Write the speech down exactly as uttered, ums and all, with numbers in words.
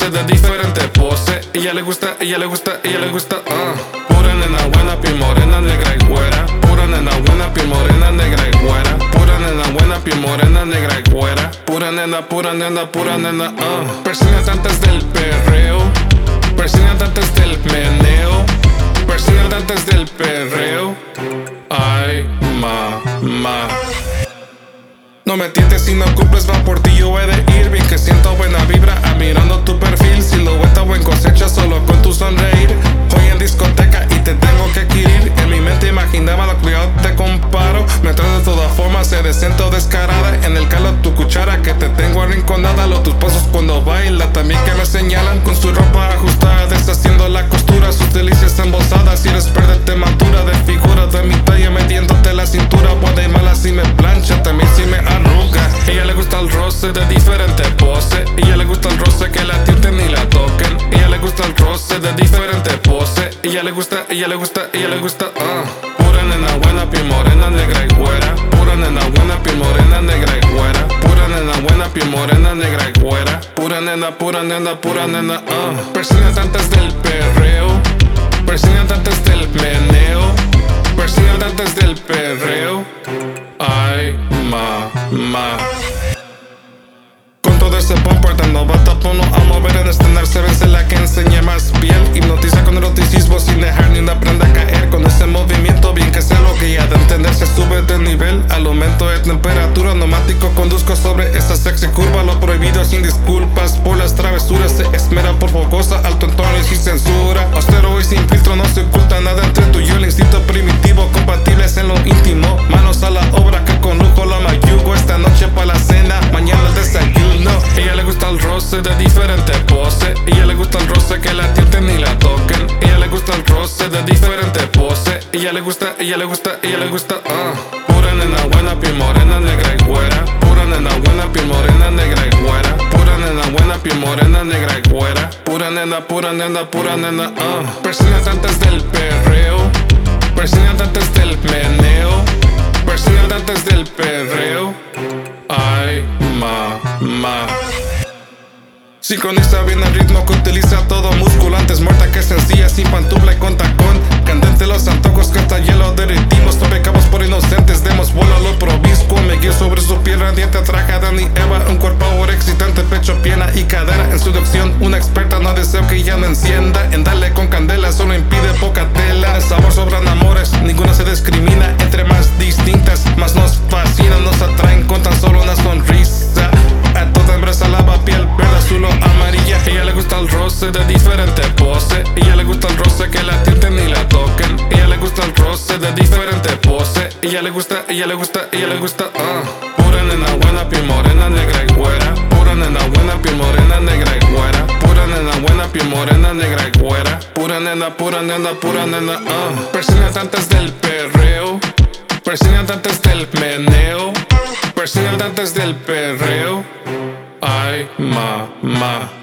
roce de diferente pose. Ella le gusta, ella le gusta, ella le gusta, uh. Pura nena buena, piel morena, negra y güera. Pura nena buena, piel morena, negra y güera. Pura nena buena, piel morena, negra y güera. Pura nena, pura nena, pura nena, uh. Persígnate antes del perreo. Persígnate antes del meneo. Persígnate antes del perreo. Ay, ma, ma. No me tientes si no cumples, va por ti, yo he de ir. Bien que siento buena vibra, admirando tu perfil. Silueta buen cosecha, solo con tu sonreír. Hoy en discoteca y te tengo que adquirir. En mi mente imaginaba lo que yo te comparo. Me traes de todas formas, se siento descarada. En el calo tu cuchara, que te tengo arrinconada. Los tus pasos cuando baila, también que me señalan. Con su ropa ajustada, deshaciendo la costura. Sus delicias embosadas, si eres perderte madura. De figura de mi talla, metiéndote la cintura. Buena y mala si me plancha, también si me arruga. Ella le gusta el roce de diferente pose. Ella le gusta el roce que la tienten y la toquen. Ella le gusta el roce de diferente pose. Ella le gusta, ella le gusta, ella le gusta, uh. Pura nena buena, piel morena, negra y güera. Pura nena buena, piel morena, negra y güera. Pura nena buena, piel morena, negra y güera. Pura nena, pura nena, pura nena, uh. Persígnate antes del perreo. Persígnate antes del meneo. Persígnate antes del perreo. Ay, ma, ma. Con todo ese bumper de novata, ponlo a mover en estándar. Se vence la que enseña más piel. Hipnotiza con eroticismo sin dejar ni una prenda caer. Con ese movimiento bien que sé lo que ya de entender. Se sube de nivel al aumento de temperatura. Neumático conduzco sobre esa sexy curva. Lo prohibido sin disculpas por las travesuras. Se esmera por fogosa, alto en tono y sin censura. Austero y sin filtro, no se oculta nada entre tú y yo. El instinto primitivo, compatibles en lo íntimo. Manos a la obra que con lujo la mayugo. Esta noche para la cena, mañana el desayuno. Ella le gusta el roce de diferente pose. Ella le gusta el roce que la tienten y la toquen. Ella le gusta el roce de diferente pose. Ella le gusta, ella le gusta, ella le gusta, uh. Pura nena buena, piel morena, negra y güera. Pura nena buena, piel morena, negra y güera. Pura nena buena, piel morena, negra y güera. Pura nena, pura nena, pura nena, uh. Persígnate antes del perreo. Persígnate antes del meneo. Persígnate antes del perreo. Ay, ma, ma. Sincroniza bien el ritmo que utiliza todo músculo. Antes muerta que sencilla, sin pantufla y con tacón. Candente los antojos que hasta hielo derretimos. No pecamos por inocentes, demos vuelo a lo promiscuo. Me guío sobre su piel radiante, traje a Adán y Eva. Un cuerpo ahora excitante, pecho, pierna y cadera. En seducción, una experta, no deseo que ya no encienda. En darle con candela, solo impide poca tela. El sabor sobran amores, ninguna se discrimina. Entre más distintas, más nos fascinan. Nos atraen con tan solo una sonrisa. A toda hembra lava piel verde, azul o amarilla. Ella le gusta el roce de diferente pose. Ella le gusta el roce que la tienten y la toquen. Ella le gusta el roce de diferente pose. Ella le gusta, ella le gusta, ella le gusta, uh. Pura nena buena, piel morena, negra y güera. Pura nena buena, piel morena, negra y güera. Pura nena buena, piel morena, negra y güera. Pura nena, pura nena, pura nena, uh. Persígnate antes del perreo. Persígnate antes del meneo. Persígnate antes del perreo. Ay, ma, ma.